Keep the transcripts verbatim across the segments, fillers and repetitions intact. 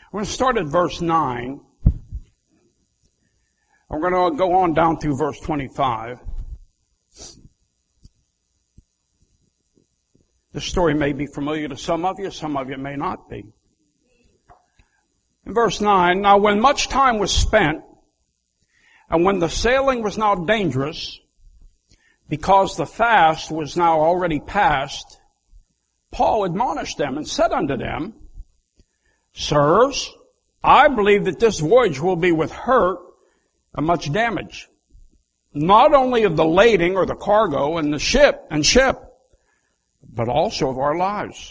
We're going to start at verse nine. We're going to go on down through verse twenty-five. This story may be familiar to some of you, some of you may not be. In verse nine, now when much time was spent, and when the sailing was now dangerous, because the fast was now already past, Paul admonished them and said unto them, Sirs, I believe that this voyage will be with hurt and much damage, not only of the lading or the cargo and the ship and ship, but also of our lives.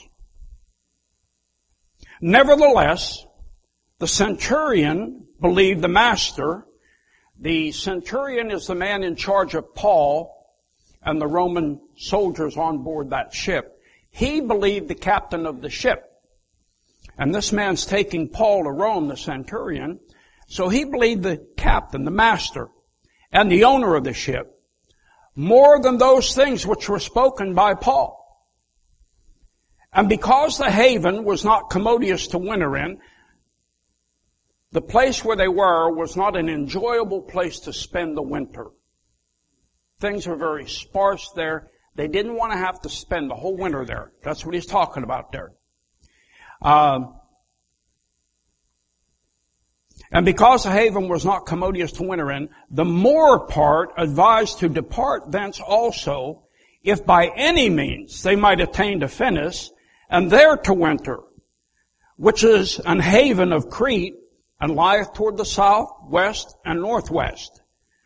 Nevertheless, the centurion believed the master. The centurion is the man in charge of Paul and the Roman soldiers on board that ship. He believed the captain of the ship. And this man's taking Paul to Rome, the centurion. So he believed the captain, the master, and the owner of the ship more than those things which were spoken by Paul. And because the haven was not commodious to winter in, the place where they were was not an enjoyable place to spend the winter. Things were very sparse there. They didn't want to have to spend the whole winter there. That's what he's talking about there. Um, and because the haven was not commodious to winter in, the more part advised to depart thence also, if by any means they might attain to Phenice, and there to winter, which is an haven of Crete, and lieth toward the south, west, and northwest.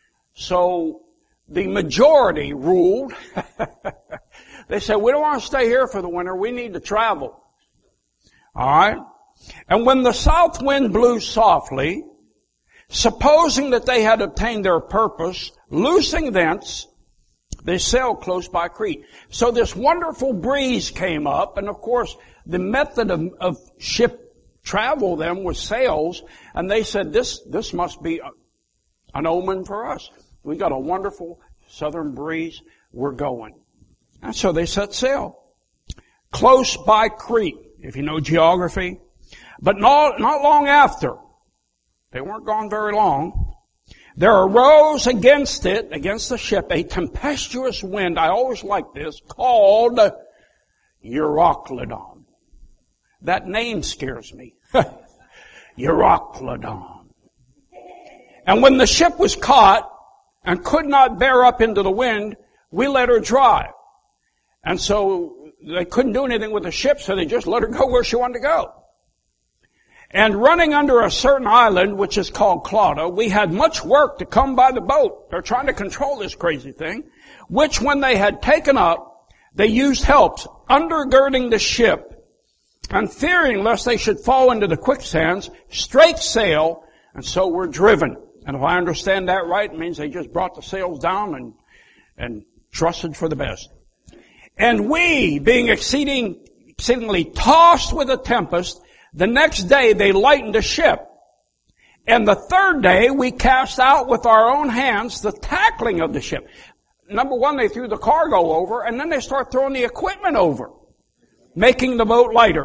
So the majority ruled. They said, we don't want to stay here for the winter. We need to travel. All right? And when the south wind blew softly, supposing that they had obtained their purpose, loosing thence, they sailed close by Crete. So this wonderful breeze came up, and of course, the method of, of ship travel then was sails, and they said, this, this must be an omen for us. We got a wonderful southern breeze. We're going. And so they set sail. Close by Crete, if you know geography. But not, not long after, they weren't gone very long, there arose against it, against the ship, a tempestuous wind, I always like this, called Euroclydon. That name scares me. Euroclydon. And when the ship was caught and could not bear up into the wind, we let her drive. And so they couldn't do anything with the ship, so they just let her go where she wanted to go. And running under a certain island, which is called Clauda, we had much work to come by the boat. They're trying to control this crazy thing, which when they had taken up, they used helps, undergirding the ship, and fearing lest they should fall into the quicksands, straight sail, and so were driven. And if I understand that right, it means they just brought the sails down and, and trusted for the best. And we, being exceeding, exceedingly tossed with a tempest, the next day they lightened the ship. And the third day we cast out with our own hands the tackling of the ship. Number one, they threw the cargo over, and then they start throwing the equipment over, making the boat lighter.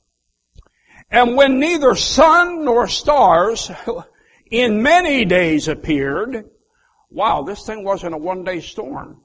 And when neither sun nor stars in many days appeared, wow, this thing wasn't a one-day storm.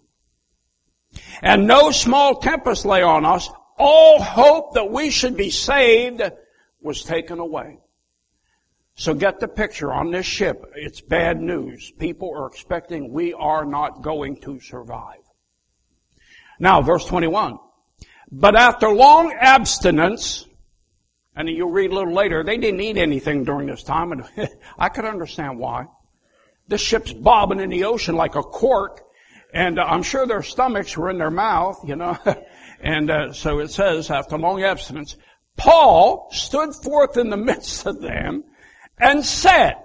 And no small tempest lay on us, all hope that we should be saved was taken away. So get the picture on this ship. It's bad news. People are expecting we are not going to survive. Now, verse twenty-one. But after long abstinence, and you'll read a little later, they didn't eat anything during this time, and I could understand why. This ship's bobbing in the ocean like a cork, and I'm sure their stomachs were in their mouth, you know. And uh, so it says, after long abstinence, Paul stood forth in the midst of them and said,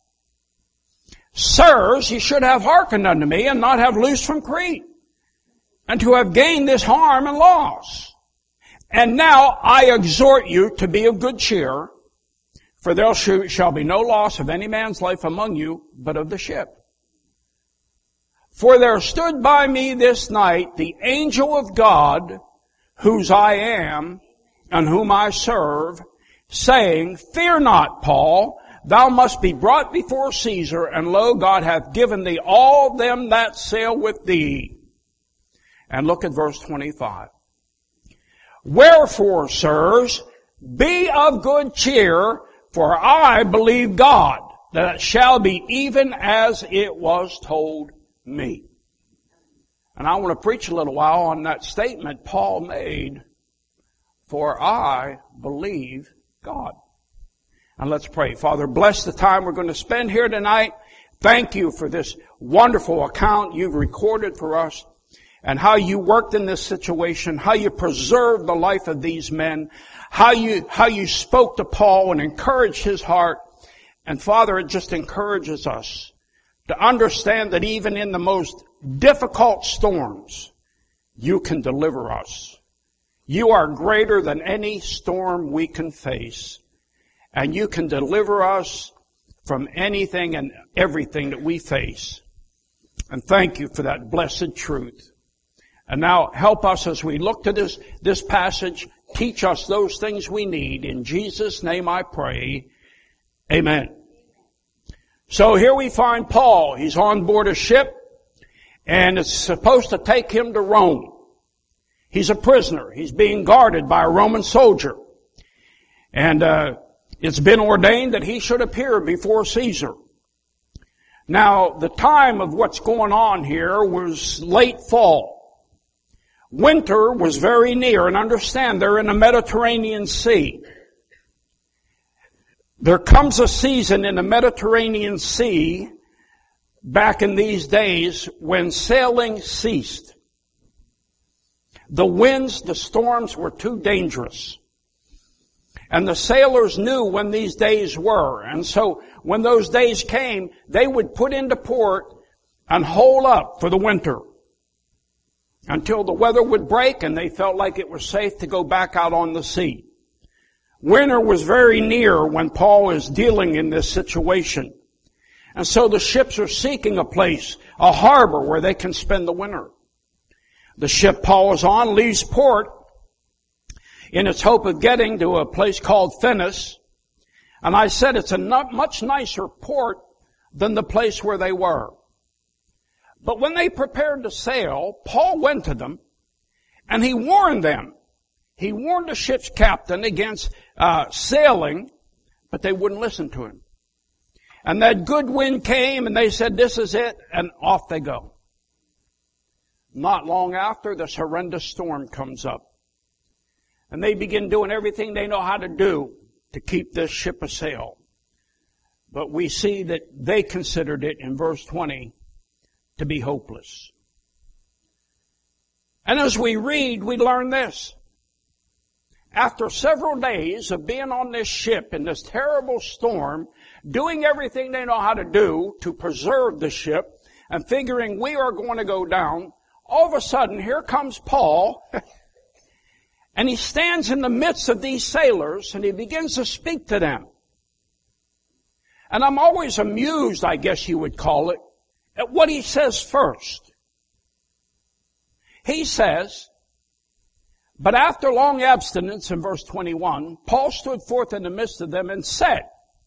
Sirs, ye should have hearkened unto me and not have loosed from Crete, and to have gained this harm and loss. And now I exhort you to be of good cheer, for there shall be no loss of any man's life among you, but of the ship. For there stood by me this night the angel of God, whose I am, and whom I serve, saying, Fear not, Paul, thou must be brought before Caesar, and lo, God hath given thee all them that sail with thee. And look at verse twenty-five. Wherefore, sirs, be of good cheer, for I believe God, that it shall be even as it was told me. And I want to preach a little while on that statement Paul made, for I believe God. And let's pray. Father, bless the time we're going to spend here tonight. Thank you for this wonderful account you've recorded for us and how you worked in this situation, how you preserved the life of these men, how you, how you spoke to Paul and encouraged his heart. And Father, it just encourages us to understand that even in the most difficult storms, you can deliver us. You are greater than any storm we can face. And you can deliver us from anything and everything that we face. And thank you for that blessed truth. And now help us as we look to this, this passage. Teach us those things we need. In Jesus' name I pray. Amen. So here we find Paul. He's on board a ship, and it's supposed to take him to Rome. He's a prisoner. He's being guarded by a Roman soldier. And uh it's been ordained that he should appear before Caesar. Now, the time of what's going on here was late fall. Winter was very near, and understand they're in the Mediterranean Sea. There comes a season in the Mediterranean Sea back in these days when sailing ceased. The winds, the storms were too dangerous. And the sailors knew when these days were. And so when those days came, they would put into port and hole up for the winter until the weather would break and they felt like it was safe to go back out on the sea. Winter was very near when Paul is dealing in this situation. And so the ships are seeking a place, a harbor where they can spend the winter. The ship Paul is on leaves port in its hope of getting to a place called Phoenix. And I said it's a not much nicer port than the place where they were. But when they prepared to sail, Paul went to them and he warned them. He warned the ship's captain against uh, sailing, but they wouldn't listen to him. And that good wind came and they said, this is it, and off they go. Not long after, this horrendous storm comes up. And they begin doing everything they know how to do to keep this ship asail. But we see that they considered it in verse twenty to be hopeless. And as we read, we learn this. After several days of being on this ship in this terrible storm, doing everything they know how to do to preserve the ship, and figuring we are going to go down, all of a sudden here comes Paul, and he stands in the midst of these sailors and he begins to speak to them. And I'm always amused, I guess you would call it, at what he says first. He says, but after long abstinence, in verse twenty-one, Paul stood forth in the midst of them and said,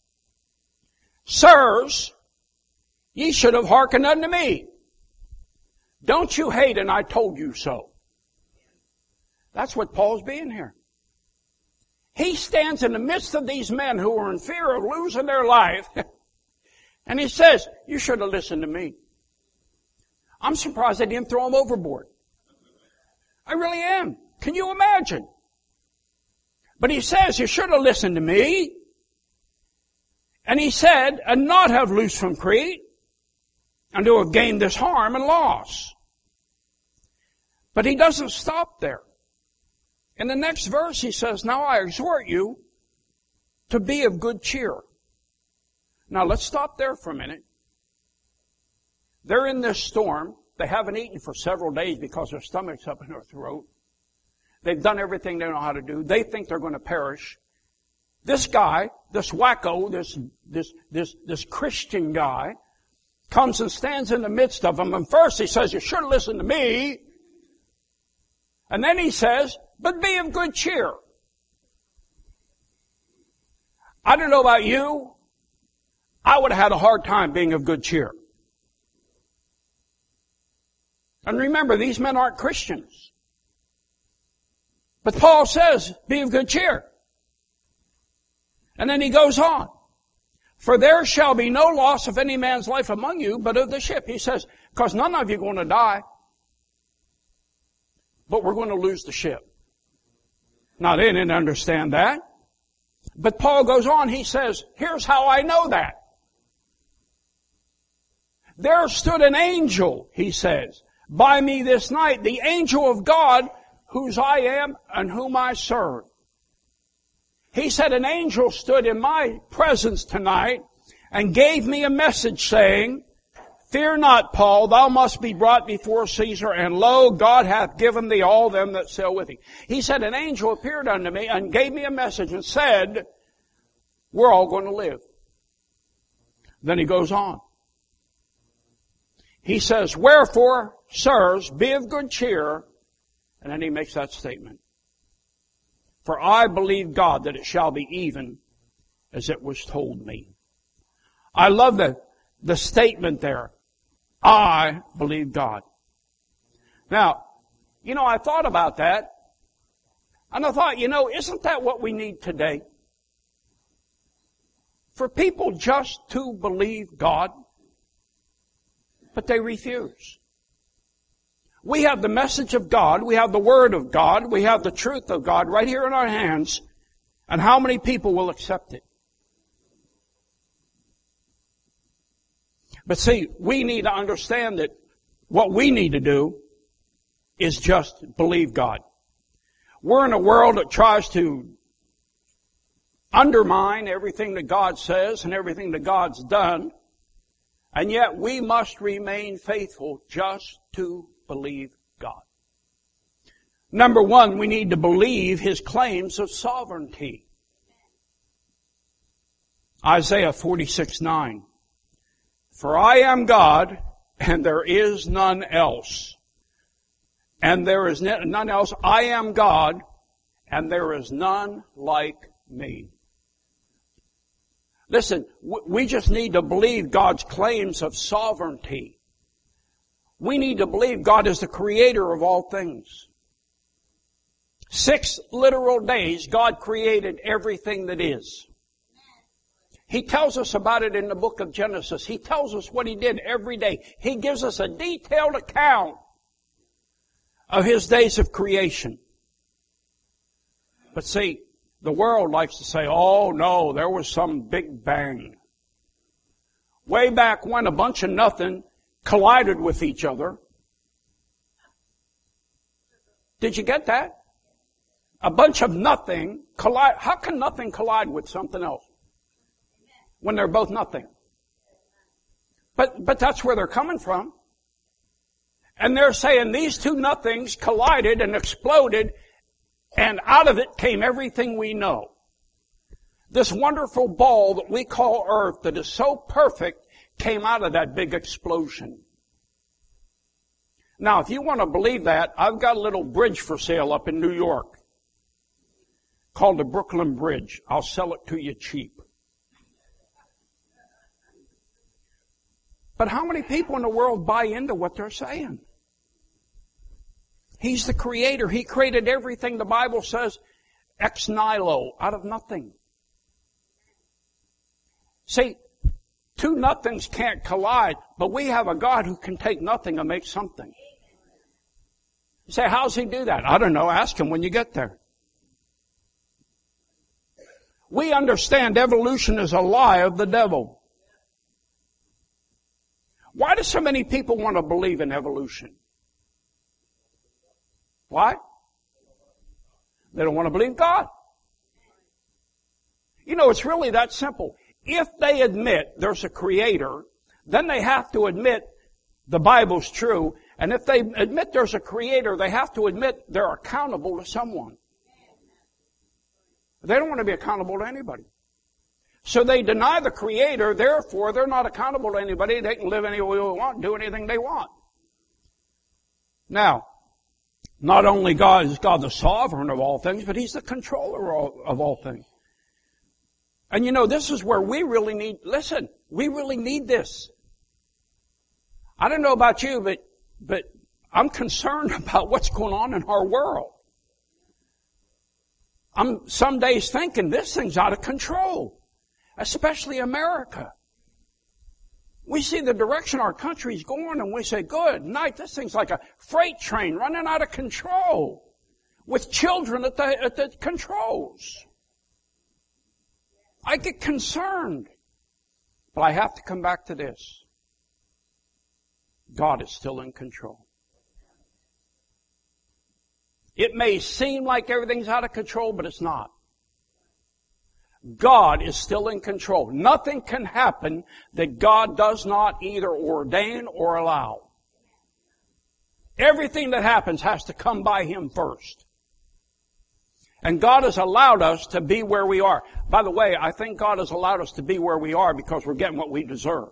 Sirs, ye should have hearkened unto me. Don't you hate and I told you so. That's what Paul's being here. He stands in the midst of these men who are in fear of losing their life, and he says, you should have listened to me. I'm surprised they didn't throw him overboard. I really am. Can you imagine? But he says, you should have listened to me. And he said, and not have loosed from Crete, and to have gained this harm and loss. But he doesn't stop there. In the next verse he says, now I exhort you to be of good cheer. Now let's stop there for a minute. They're in this storm. They haven't eaten for several days because their stomach's up in their throat. They've done everything they know how to do. They think they're going to perish. This guy, this wacko, this, this, this, this Christian guy, comes and stands in the midst of them. And first he says, you should have listened to me. And then he says, but be of good cheer. I don't know about you. I would have had a hard time being of good cheer. And remember, these men aren't Christians. But Paul says, be of good cheer. And then he goes on. For there shall be no loss of any man's life among you, but of the ship. He says, because none of you are going to die. But we're going to lose the ship. Now, they didn't understand that. But Paul goes on, he says, here's how I know that. There stood an angel, he says, by me this night, the angel of God, whose I am and whom I serve. He said an angel stood in my presence tonight and gave me a message saying, fear not, Paul, thou must be brought before Caesar, and lo, God hath given thee all them that sail with thee. He said an angel appeared unto me and gave me a message and said, we're all going to live. Then he goes on. He says, wherefore, sirs, be of good cheer. And then he makes that statement. For I believe God that it shall be even as it was told me. I love the, the statement there. I believe God. Now, you know, I thought about that. And I thought, you know, isn't that what we need today? For people just to believe God. But they refuse. We have the message of God, we have the Word of God, we have the truth of God right here in our hands, and how many people will accept it? But see, we need to understand that what we need to do is just believe God. We're in a world that tries to undermine everything that God says and everything that God's done, and yet we must remain faithful just to believe God. Number one, we need to believe His claims of sovereignty. Isaiah forty-six nine. For I am God, and there is none else. And there is none else. I am God, and there is none like me. Listen, we just need to believe God's claims of sovereignty. We need to believe God is the creator of all things. Six literal days, God created everything that is. He tells us about it in the book of Genesis. He tells us what He did every day. He gives us a detailed account of His days of creation. But see, the world likes to say, oh no, there was some big bang. Way back when a bunch of nothing collided with each other. Did you get that? A bunch of nothing collide. How can nothing collide with something else when they're both nothing? But, but that's where they're coming from. And they're saying these two nothings collided and exploded, and out of it came everything we know. This wonderful ball that we call Earth that is so perfect came out of that big explosion. Now, if you want to believe that, I've got a little bridge for sale up in New York called the Brooklyn Bridge. I'll sell it to you cheap. But how many people in the world buy into what they're saying? He's the creator. He created everything, the Bible says, ex nihilo, out of nothing. See, two nothings can't collide, but we have a God who can take nothing and make something. You say, how's He do that? I don't know. Ask Him when you get there. We understand evolution is a lie of the devil. Why do so many people want to believe in evolution? Why? They don't want to believe God. You know, it's really that simple. If they admit there's a creator, then they have to admit the Bible's true. And if they admit there's a creator, they have to admit they're accountable to someone. They don't want to be accountable to anybody. So they deny the creator, therefore they're not accountable to anybody. They can live any way they want, do anything they want. Now, not only God is God the sovereign of all things, but He's the controller of all things. And you know, this is where we really need, listen, we really need this. I don't know about you, but, but I'm concerned about what's going on in our world. I'm some days thinking this thing's out of control, especially America. We see the direction our country's going and we say, good night, this thing's like a freight train running out of control with children at the, at the controls. I get concerned. But I have to come back to this. God is still in control. It may seem like everything's out of control, but it's not. God is still in control. Nothing can happen that God does not either ordain or allow. Everything that happens has to come by Him first. And God has allowed us to be where we are. By the way, I think God has allowed us to be where we are because we're getting what we deserve.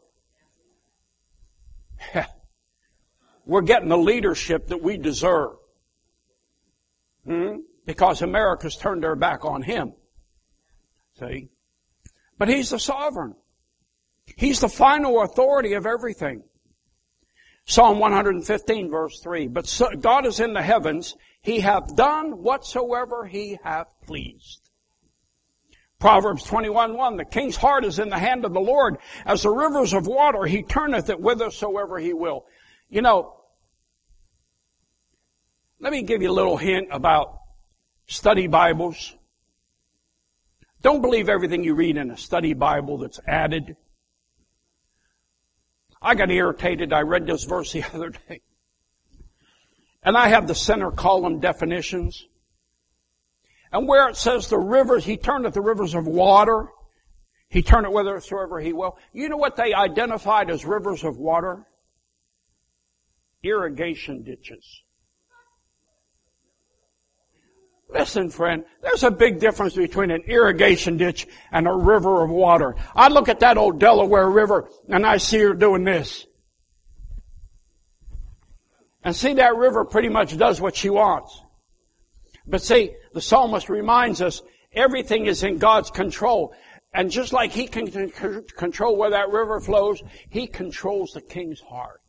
We're getting the leadership that we deserve. Hmm? Because America's turned their back on Him. See? But He's the sovereign. He's the final authority of everything. Psalm one fifteen verse three. But so, God is in the heavens. He hath done whatsoever He hath pleased. Proverbs twenty-one one. The king's heart is in the hand of the Lord. As the rivers of water, He turneth it whithersoever He will. You know, let me give you a little hint about study Bibles. Don't believe everything you read in a study Bible that's added. I got irritated. I read this verse the other day. And I have the center column definitions. And where it says the rivers, He turneth the rivers of water. He turneth whithersoever He will. You know what they identified as rivers of water? Irrigation ditches. Listen, friend, there's a big difference between an irrigation ditch and a river of water. I look at that old Delaware River and I see her doing this. And see, that river pretty much does what she wants. But see, the psalmist reminds us everything is in God's control. And just like He can control where that river flows, He controls the king's heart.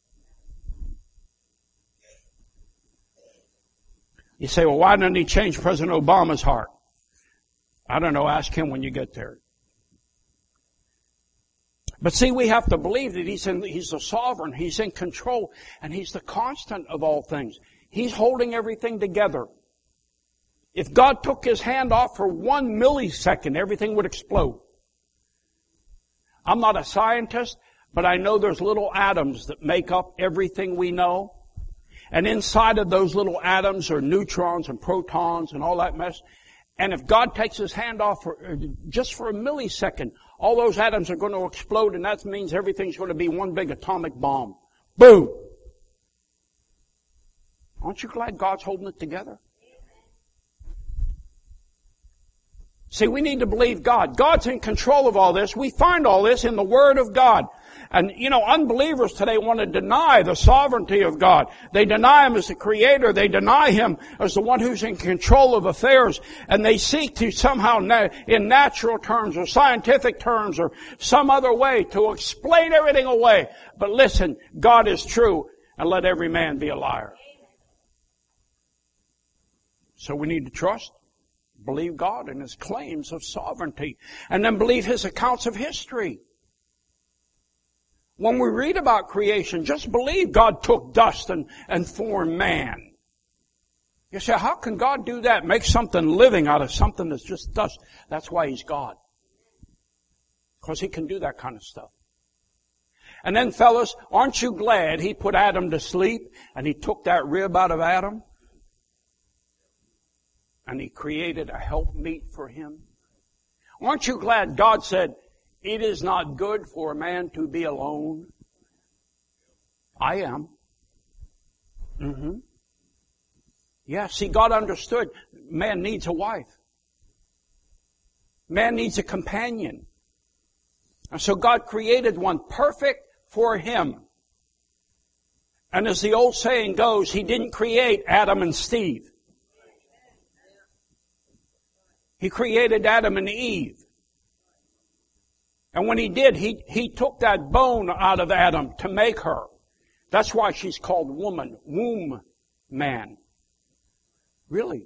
You say, well, why didn't He change President Obama's heart? I don't know. Ask him when you get there. But see, we have to believe that He's in, He's the sovereign. He's in control. And He's the constant of all things. He's holding everything together. If God took His hand off for one millisecond, everything would explode. I'm not a scientist, but I know there's little atoms that make up everything we know. And inside of those little atoms are neutrons and protons and all that mess. And if God takes His hand off for, just for a millisecond, all those atoms are going to explode, and that means everything's going to be one big atomic bomb. Boom! Aren't you glad God's holding it together? See, we need to believe God. God's in control of all this. We find all this in the Word of God. And, you know, unbelievers today want to deny the sovereignty of God. They deny Him as the Creator. They deny Him as the one who's in control of affairs. And they seek to somehow, in natural terms or scientific terms or some other way, to explain everything away. But listen, God is true, and let every man be a liar. So we need to trust, believe God and His claims of sovereignty, and then believe His accounts of history. When we read about creation, just believe God took dust and, and formed man. You say, how can God do that? Make something living out of something that's just dust. That's why He's God. Because He can do that kind of stuff. And then fellas, aren't you glad He put Adam to sleep and He took that rib out of Adam? And He created a helpmeet for him? Aren't you glad God said, it is not good for a man to be alone? I am. Mm-hmm. Yeah, see, God understood man needs a wife. Man needs a companion. And so God created one perfect for him. And as the old saying goes, He didn't create Adam and Steve. He created Adam and Eve. And when he did, he, he took that bone out of Adam to make her. That's why she's called woman, womb man. Really.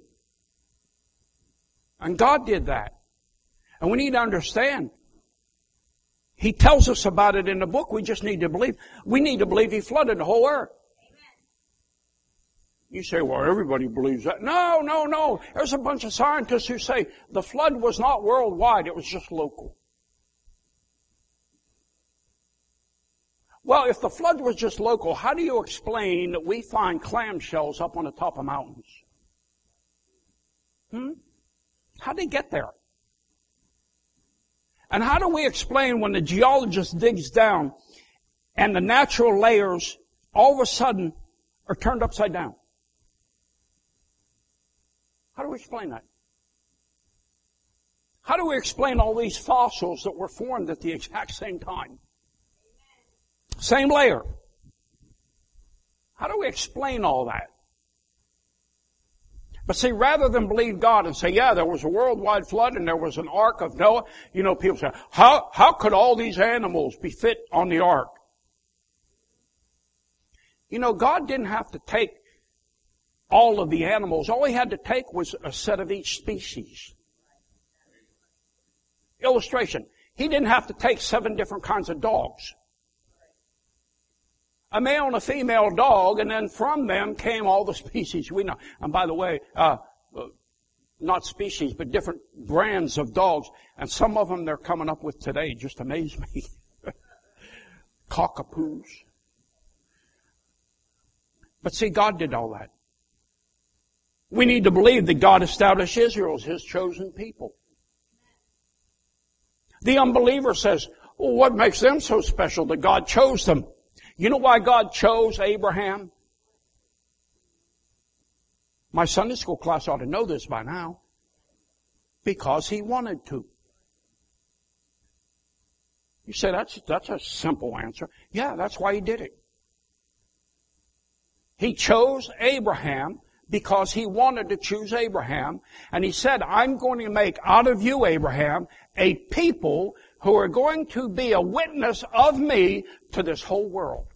And God did that. And we need to understand. He tells us about it in the book. We just need to believe. We need to believe He flooded the whole earth. You say, well, everybody believes that. No, no, no. There's a bunch of scientists who say the flood was not worldwide. It was just local. Well, if the flood was just local, how do you explain that we find clamshells up on the top of mountains? Hmm? How did they get there? And how do we explain when the geologist digs down and the natural layers all of a sudden are turned upside down? How do we explain that? How do we explain all these fossils that were formed at the exact same time? Same layer. How do we explain all that? But see, rather than believe God and say, yeah, there was a worldwide flood and there was an ark of Noah, you know, people say, how, how could all these animals be fit on the ark? You know, God didn't have to take all of the animals. All He had to take was a set of each species. Illustration. He didn't have to take seven different kinds of dogs. A male and a female dog, and then from them came all the species we know. And by the way, uh, not species, but different brands of dogs. And some of them they're coming up with today just amaze me. Cockapoos. But see, God did all that. We need to believe that God established Israel as His chosen people. The unbeliever says, well, what makes them so special that God chose them? You know why God chose Abraham? My Sunday school class ought to know this by now. Because He wanted to. You say, that's, that's a simple answer. Yeah, that's why He did it. He chose Abraham because He wanted to choose Abraham. And He said, I'm going to make out of you, Abraham, a people who are going to be a witness of me to this whole world.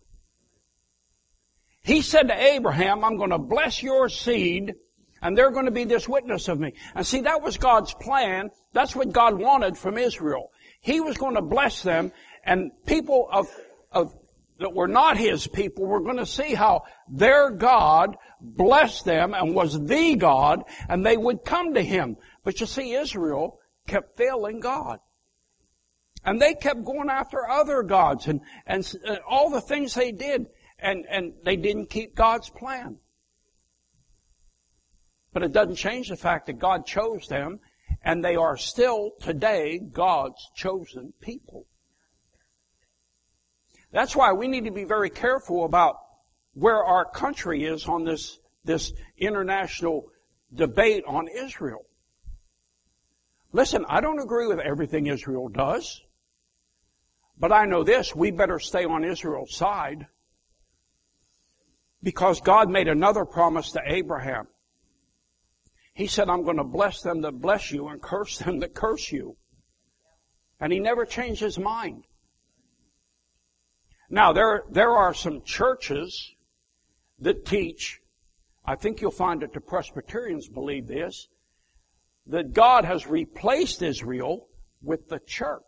He said to Abraham, I'm going to bless your seed, and they're going to be this witness of me. And see, that was God's plan. That's what God wanted from Israel. He was going to bless them, and people of, of that were not His people were going to see how their God blessed them and was the God, and they would come to Him. But you see, Israel kept failing God. And they kept going after other gods and, and, and all the things they did. And, and they didn't keep God's plan. But it doesn't change the fact that God chose them, and they are still today God's chosen people. That's why we need to be very careful about where our country is on this, this international debate on Israel. Listen, I don't agree with everything Israel does. But I know this, we better stay on Israel's side. Because God made another promise to Abraham. He said, I'm going to bless them that bless you and curse them that curse you. And He never changed His mind. Now, there, there are some churches that teach, I think you'll find that the Presbyterians believe this, that God has replaced Israel with the church.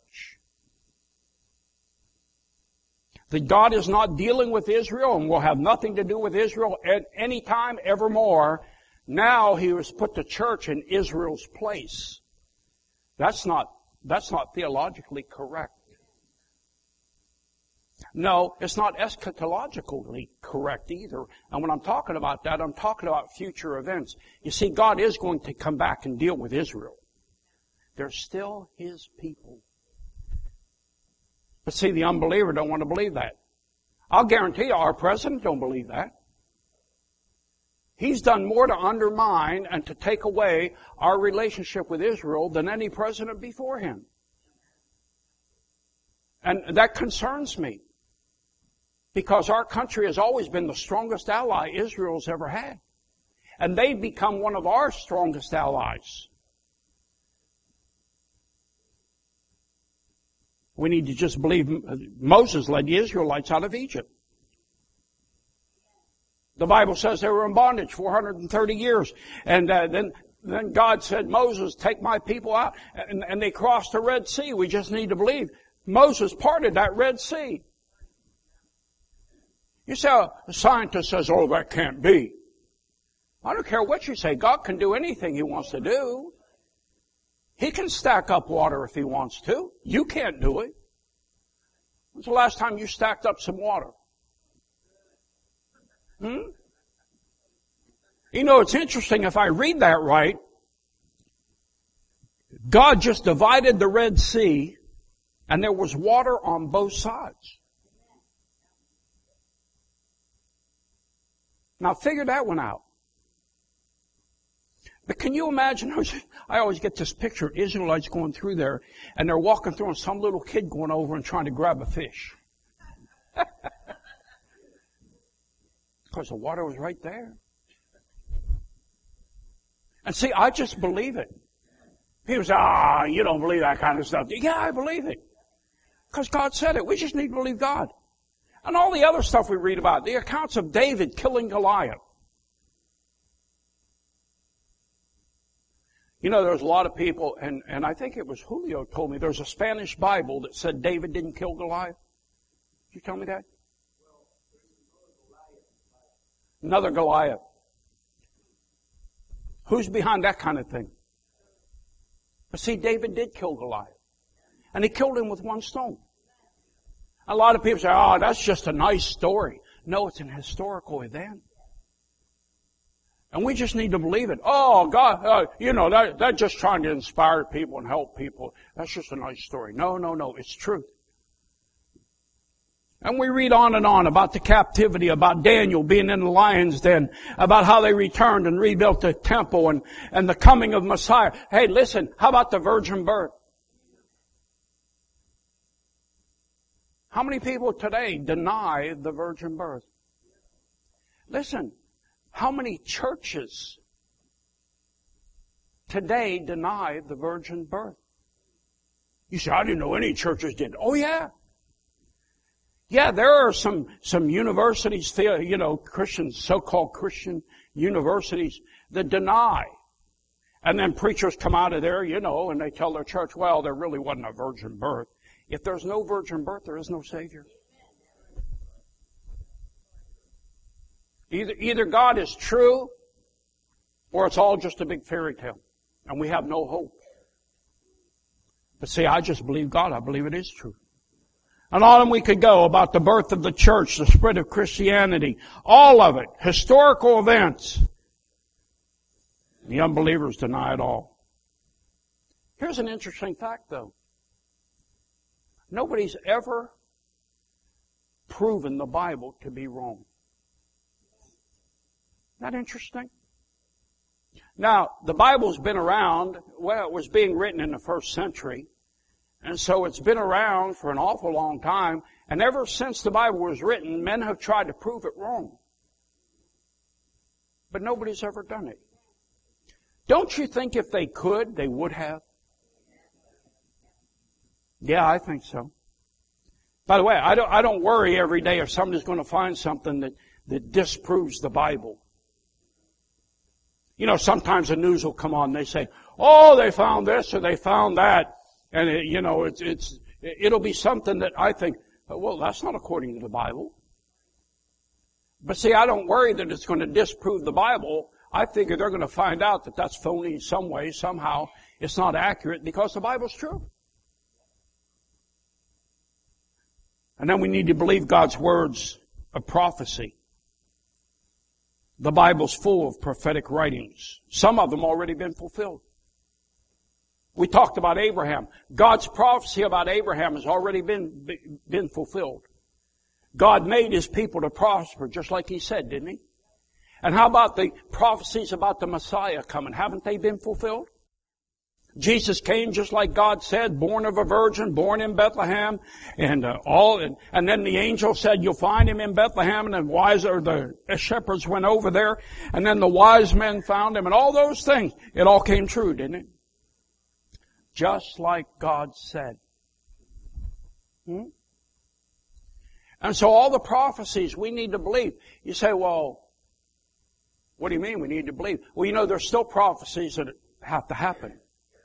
That God is not dealing with Israel and will have nothing to do with Israel at any time evermore. Now He has put the church in Israel's place. That's not, that's not theologically correct. No, it's not eschatologically correct either. And when I'm talking about that, I'm talking about future events. You see, God is going to come back and deal with Israel. They're still His people. But see, the unbeliever don't want to believe that. I'll guarantee you our president don't believe that. He's done more to undermine and to take away our relationship with Israel than any president before him. And that concerns me. Because our country has always been the strongest ally Israel's ever had. And they've become one of our strongest allies. We need to just believe Moses led the Israelites out of Egypt. The Bible says they were in bondage four hundred thirty years. And uh, then then God said, Moses, take my people out. And, and they crossed the Red Sea. We just need to believe Moses parted that Red Sea. You say, a scientist says, oh, that can't be. I don't care what you say. God can do anything He wants to do. He can stack up water if He wants to. You can't do it. When's the last time you stacked up some water? Hmm? You know, it's interesting, if I read that right, God just divided the Red Sea and there was water on both sides. Now figure that one out. But can you imagine, I always get this picture of Israelites going through there and they're walking through and some little kid going over and trying to grab a fish. Because the water was right there. And see, I just believe it. People say, ah, you don't believe that kind of stuff. Yeah, I believe it. Because God said it. We just need to believe God. And all the other stuff we read about, the accounts of David killing Goliath. You know, there's a lot of people, and, and I think it was Julio told me, there's a Spanish Bible that said David didn't kill Goliath. Did you tell me that? Another Goliath. Who's behind that kind of thing? But see, David did kill Goliath. And he killed him with one stone. A lot of people say, oh, that's just a nice story. No, it's an historical event. And we just need to believe it. Oh, God, uh, you know, that, that's just trying to inspire people and help people. That's just a nice story. No, no, no, it's truth. And we read on and on about the captivity, about Daniel being in the lion's den, about how they returned and rebuilt the temple and, and the coming of Messiah. Hey, listen, how about the virgin birth? How many people today deny the virgin birth? Listen, how many churches today deny the virgin birth? You say, I didn't know any churches did. Oh yeah. Yeah, there are some, some universities, you know, Christian, so-called Christian universities that deny. And then preachers come out of there, you know, and they tell their church, well, there really wasn't a virgin birth. If there's no virgin birth, there is no Savior. Either, either God is true, or it's all just a big fairy tale. And we have no hope. But see, I just believe God. I believe it is true. And on we could go about the birth of the church, the spread of Christianity, all of it, historical events. The unbelievers deny it all. Here's an interesting fact, though. Nobody's ever proven the Bible to be wrong. Isn't that interesting? Now, the Bible's been around, well, it was being written in the first century, and so it's been around for an awful long time, and ever since the Bible was written, men have tried to prove it wrong. But nobody's ever done it. Don't you think if they could, they would have? Yeah, I think so. By the way, I don't, I don't worry every day if somebody's going to find something that, that disproves the Bible. You know, sometimes the news will come on and they say, oh, they found this or they found that. And, it, you know, it's, it's, it'll be something that I think, well, that's not according to the Bible. But see, I don't worry that it's going to disprove the Bible. I figure they're going to find out that that's phony in some way, somehow. It's not accurate because the Bible's true. And then we need to believe God's words of prophecy. The Bible's full of prophetic writings. Some of them already been fulfilled. We talked about Abraham. God's prophecy about Abraham has already been, been fulfilled. God made His people to prosper just like He said, didn't He? And how about the prophecies about the Messiah coming? Haven't they been fulfilled? Jesus came just like God said, born of a virgin, born in Bethlehem, and uh, all. And, and then the angel said, "You'll find him in Bethlehem." And the wise or the shepherds went over there, and then the wise men found him, and all those things. It all came true, didn't it? Just like God said. Hmm? And so all the prophecies we need to believe. You say, well, what do you mean we need to believe? Well, you know, there's still prophecies that have to happen.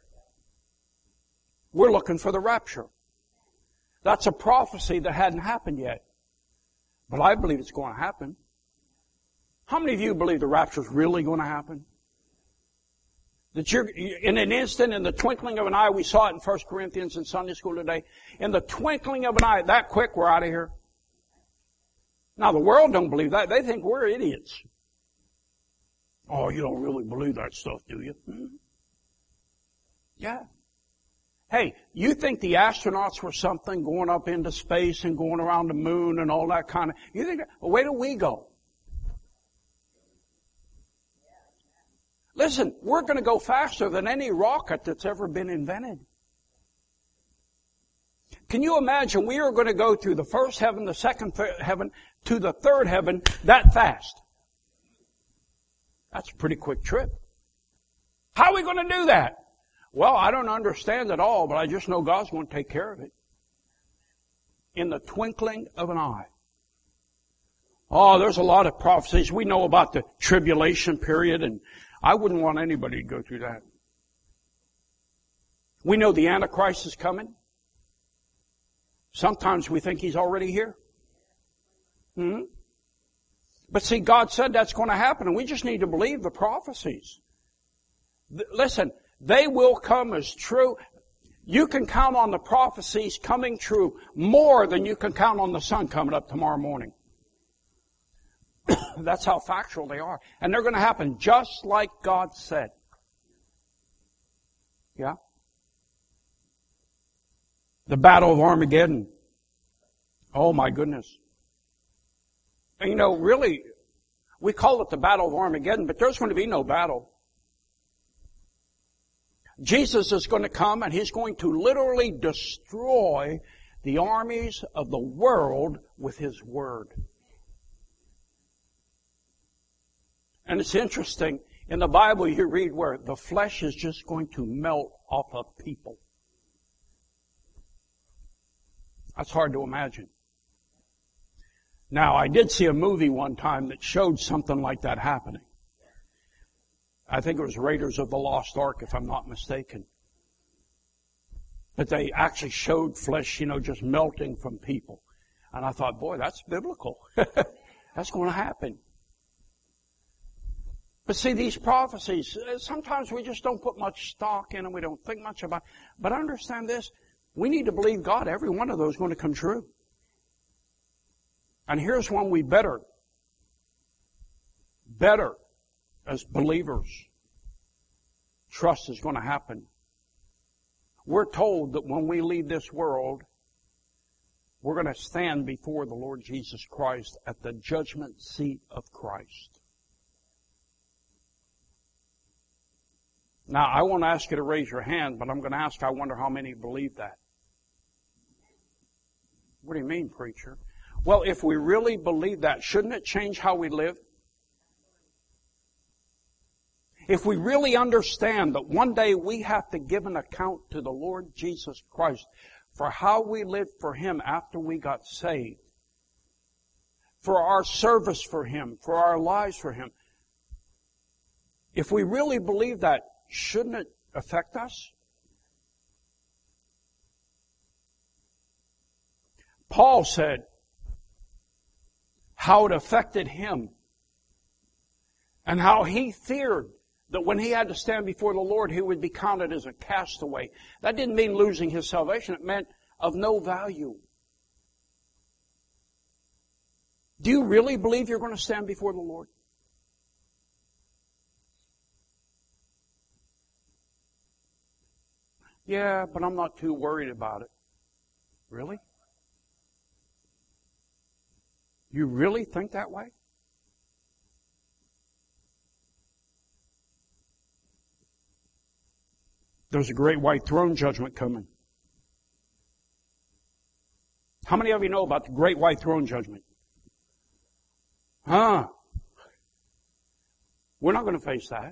We're looking for the rapture. That's a prophecy that hadn't happened yet. But I believe it's going to happen. How many of you believe the rapture is really going to happen? That you're, in an instant, in the twinkling of an eye, we saw it in First Corinthians in Sunday school today. In the twinkling of an eye, that quick, we're out of here. Now, the world don't believe that. They think we're idiots. Oh, you don't really believe that stuff, do you? Hmm? Yeah. Hey, you think the astronauts were something going up into space and going around the moon and all that kind of, you think, well, wait till we go. Listen, we're going to go faster than any rocket that's ever been invented. Can you imagine we are going to go through the first heaven, the second th- heaven, to the third heaven that fast? That's a pretty quick trip. How are we going to do that? Well, I don't understand it all, but I just know God's going to take care of it. In the twinkling of an eye. Oh, there's a lot of prophecies. We know about the tribulation period, and I wouldn't want anybody to go through that. We know the Antichrist is coming. Sometimes we think he's already here. Hmm? But see, God said that's going to happen, and we just need to believe the prophecies. Th- listen, they will come as true. You can count on the prophecies coming true more than you can count on the sun coming up tomorrow morning. That's how factual they are. And they're going to happen just like God said. Yeah? The Battle of Armageddon. Oh my goodness. And you know, really, we call it the Battle of Armageddon, but there's going to be no battle. Jesus is going to come and He's going to literally destroy the armies of the world with His Word. And it's interesting, in the Bible you read where the flesh is just going to melt off of people. That's hard to imagine. Now, I did see a movie one time that showed something like that happening. I think it was Raiders of the Lost Ark, if I'm not mistaken. But they actually showed flesh, you know, just melting from people. And I thought, boy, that's biblical. That's going to happen. But see, these prophecies, sometimes we just don't put much stock in them. We don't think much about it. But understand this. We need to believe God. Every one of those is going to come true. And here's one we better, better as believers trust is going to happen. We're told that when we leave this world, we're going to stand before the Lord Jesus Christ at the judgment seat of Christ. Now, I won't ask you to raise your hand, but I'm going to ask, I wonder how many believe that. What do you mean, preacher? Well, if we really believe that, shouldn't it change how we live? If we really understand that one day we have to give an account to the Lord Jesus Christ for how we lived for Him after we got saved, for our service for Him, for our lives for Him, if we really believe that, shouldn't it affect us? Paul said how it affected him and how he feared that when he had to stand before the Lord, he would be counted as a castaway. That didn't mean losing his salvation. It meant of no value. Do you really believe you're going to stand before the Lord? Yeah, but I'm not too worried about it. Really? You really think that way? There's a great white throne judgment coming. How many of you know about the great white throne judgment? Huh? We're not going to face that.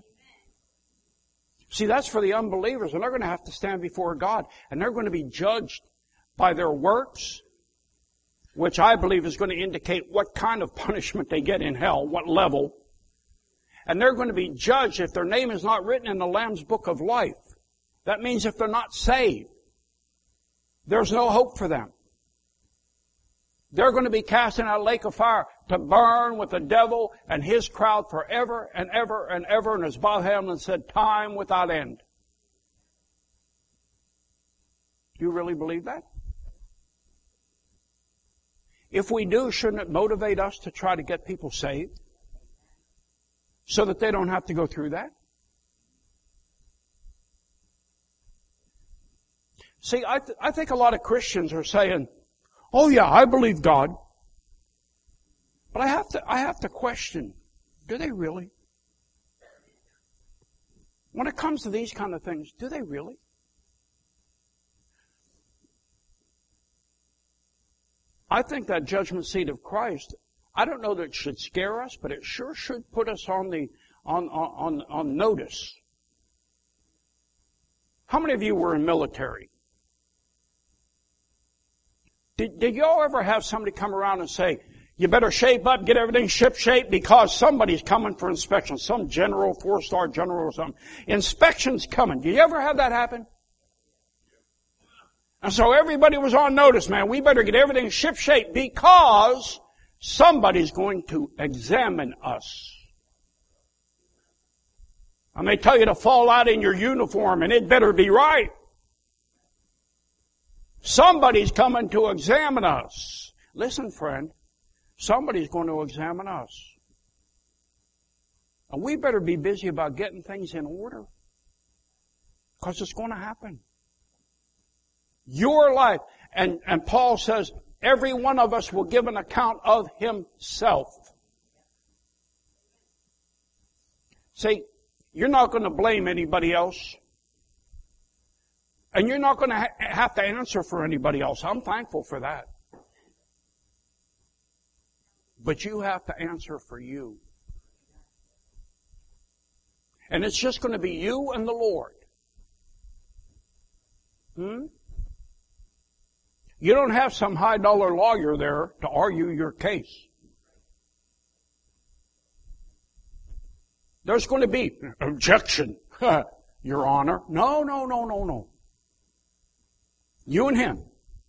See, that's for the unbelievers, and they're going to have to stand before God, and they're going to be judged by their works, which I believe is going to indicate what kind of punishment they get in hell, what level. And they're going to be judged if their name is not written in the Lamb's Book of Life. That means if they're not saved, there's no hope for them. They're going to be cast in a lake of fire to burn with the devil and his crowd forever and ever and ever. And as Bob Hamlin said, time without end. Do you really believe that? If we do, shouldn't it motivate us to try to get people saved? So that they don't have to go through that? See, I, th- I think a lot of Christians are saying, oh yeah, I believe God. But I have to, I have to question, do they really? When it comes to these kind of things, do they really? I think that judgment seat of Christ, I don't know that it should scare us, but it sure should put us on the, on, on, on notice. How many of you were in military? Did, did y'all ever have somebody come around and say, you better shape up, get everything ship shape because somebody's coming for inspection, some general, four-star general or something. Inspection's coming. Did you ever have that happen? And so everybody was on notice, man. We better get everything ship shape because somebody's going to examine us. I may tell you to fall out in your uniform and it better be right. Somebody's coming to examine us. Listen, friend, somebody's going to examine us. And we better be busy about getting things in order. Because it's going to happen. Your life. And, and Paul says, every one of us will give an account of himself. See, you're not going to blame anybody else. And you're not going to ha- have to answer for anybody else. I'm thankful for that. But you have to answer for you. And it's just going to be you and the Lord. Hmm? You don't have some high dollar lawyer there to argue your case. There's going to be objection, Your Honor. No, no, no, no, no. You and him.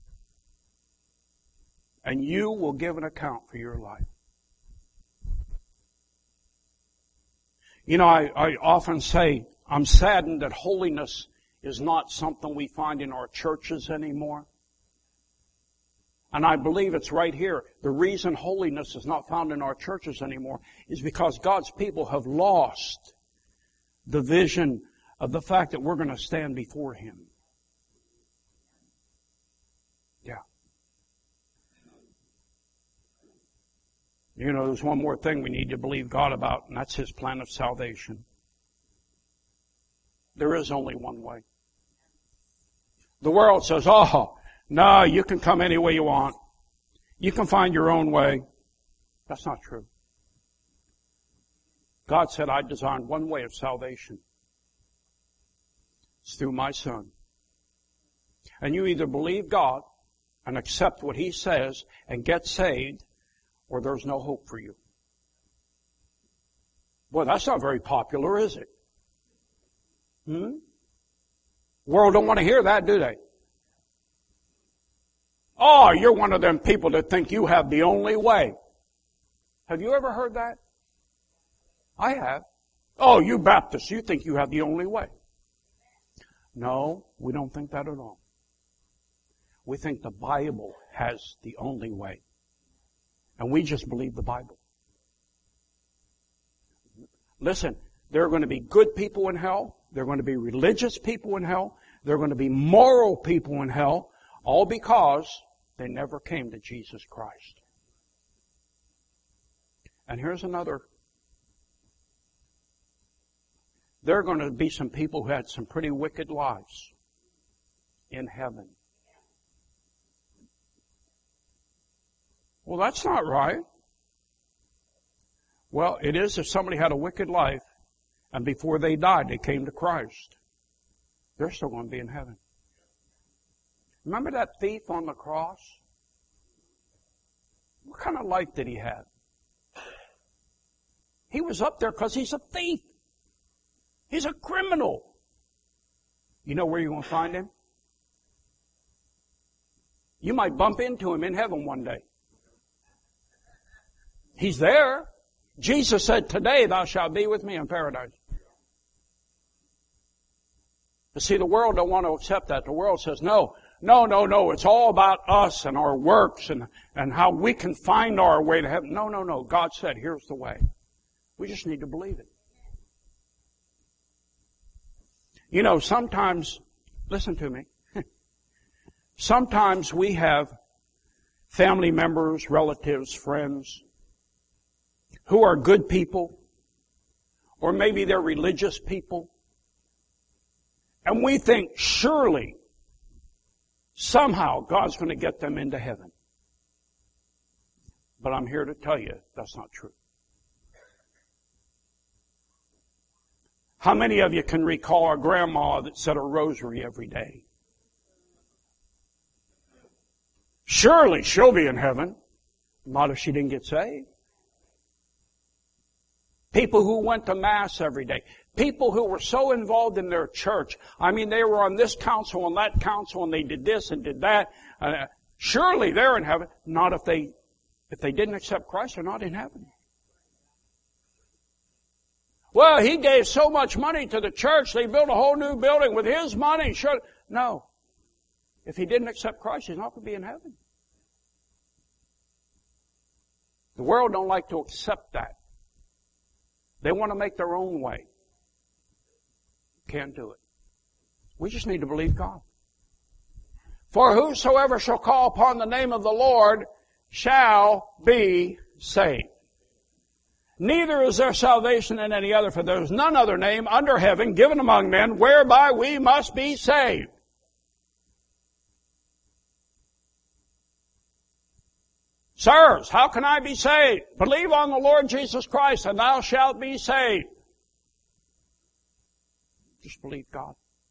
And you will give an account for your life. You know, I, I often say, I'm saddened that holiness is not something we find in our churches anymore. And I believe it's right here. The reason holiness is not found in our churches anymore is because God's people have lost the vision of the fact that we're going to stand before Him. Yeah. You know, there's one more thing we need to believe God about, and that's His plan of salvation. There is only one way. The world says, oh, no, you can come any way you want. You can find your own way. That's not true. God said, I designed one way of salvation. It's through my Son. And you either believe God and accept what He says and get saved, or there's no hope for you. Boy, that's not very popular, is it? Hmm? World don't want to hear that, do they? Oh, you're one of them people that think you have the only way. Have you ever heard that? I have. Oh, you Baptists, you think you have the only way. No, we don't think that at all. We think the Bible has the only way. And we just believe the Bible. Listen, there are going to be good people in hell. There are going to be religious people in hell. There are going to be moral people in hell. All because they never came to Jesus Christ. And here's another. There are going to be some people who had some pretty wicked lives in heaven. Well, that's not right. Well, it is if somebody had a wicked life and before they died they came to Christ. They're still going to be in heaven. Remember that thief on the cross? What kind of life did he have? He was up there because he's a thief. He's a criminal. You know where you're going to find him? You might bump into him in heaven one day. He's there. Jesus said, today thou shalt be with me in paradise. But see, the world don't want to accept that. The world says, no, no, no, no, it's all about us and our works and, and how we can find our way to heaven. No, no, no. God said, here's the way. We just need to believe it. You know, sometimes, listen to me, sometimes we have family members, relatives, friends who are good people, or maybe they're religious people, and we think surely, somehow, God's going to get them into heaven. But I'm here to tell you that's not true. How many of you can recall a grandma that said a rosary every day? Surely she'll be in heaven. Not if she didn't get saved. People who went to Mass every day. People who were so involved in their church. I mean, they were on this council and that council and they did this and did that. Uh, surely they're in heaven. Not if they, if they didn't accept Christ, they're not in heaven. Well, he gave so much money to the church, they built a whole new building with his money. Sure. No. If he didn't accept Christ, he's not going to be in heaven. The world don't like to accept that. They want to make their own way. Can't do it. We just need to believe God. For whosoever shall call upon the name of the Lord shall be saved. Neither is there salvation in any other, for there is none other name under heaven given among men whereby we must be saved. Sirs, how can I be saved? Believe on the Lord Jesus Christ and thou shalt be saved. Just believe God.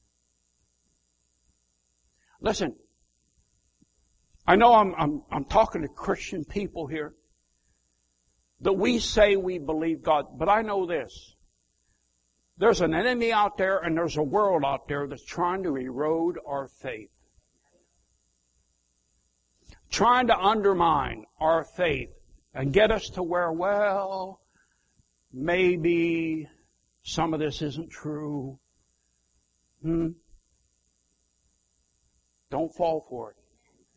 Listen, I know I'm, I'm, I'm talking to Christian people here, that we say we believe God, but I know this. There's an enemy out there and there's a world out there that's trying to erode our faith. Trying to undermine our faith and get us to where, well, maybe some of this isn't true. Hmm? Don't fall for it.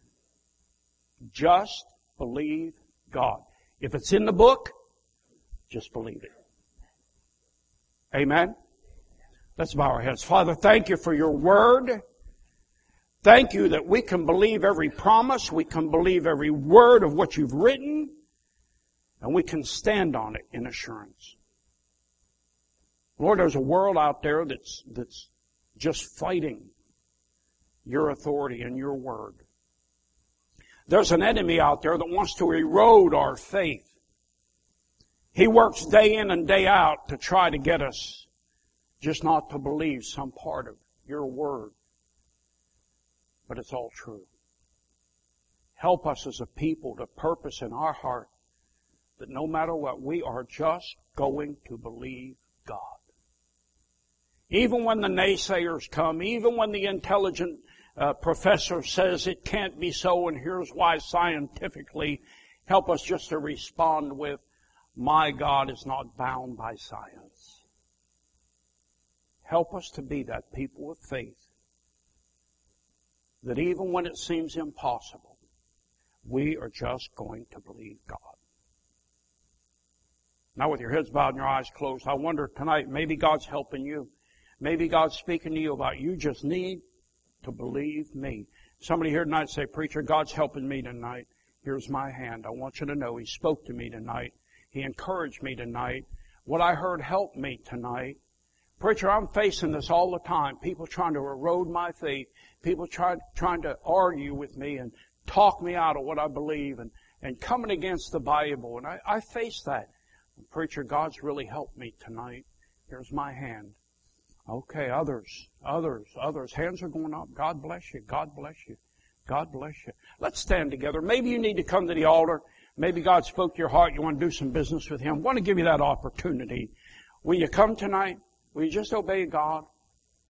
Just believe God. If it's in the book, just believe it. Amen? Let's bow our heads. Father, thank you for your word. Thank you that we can believe every promise. We can believe every word of what you've written. And we can stand on it in assurance. Lord, there's a world out there that's, that's just fighting your authority and your word. There's an enemy out there that wants to erode our faith. He works day in and day out to try to get us just not to believe some part of your word. But it's all true. Help us as a people to purpose in our heart that no matter what, we are just going to believe God. Even when the naysayers come, even when the intelligent uh, professor says it can't be so and here's why scientifically, help us just to respond with, my God is not bound by science. Help us to be that people of faith that even when it seems impossible, we are just going to believe God. Now with your heads bowed and your eyes closed, I wonder tonight, maybe God's helping you. Maybe God's speaking to you about you just need to believe me. Somebody here tonight say, preacher, God's helping me tonight. Here's my hand. I want you to know He spoke to me tonight. He encouraged me tonight. What I heard helped me tonight. Preacher, I'm facing this all the time. People trying to erode my faith. People try, trying to argue with me and talk me out of what I believe and, and coming against the Bible. And I, I face that. Preacher, God's really helped me tonight. Here's my hand. Okay, others, others, others. Hands are going up. God bless you. God bless you. God bless you. Let's stand together. Maybe you need to come to the altar. Maybe God spoke to your heart. You want to do some business with Him. I want to give you that opportunity. Will you come tonight? Will you just obey God?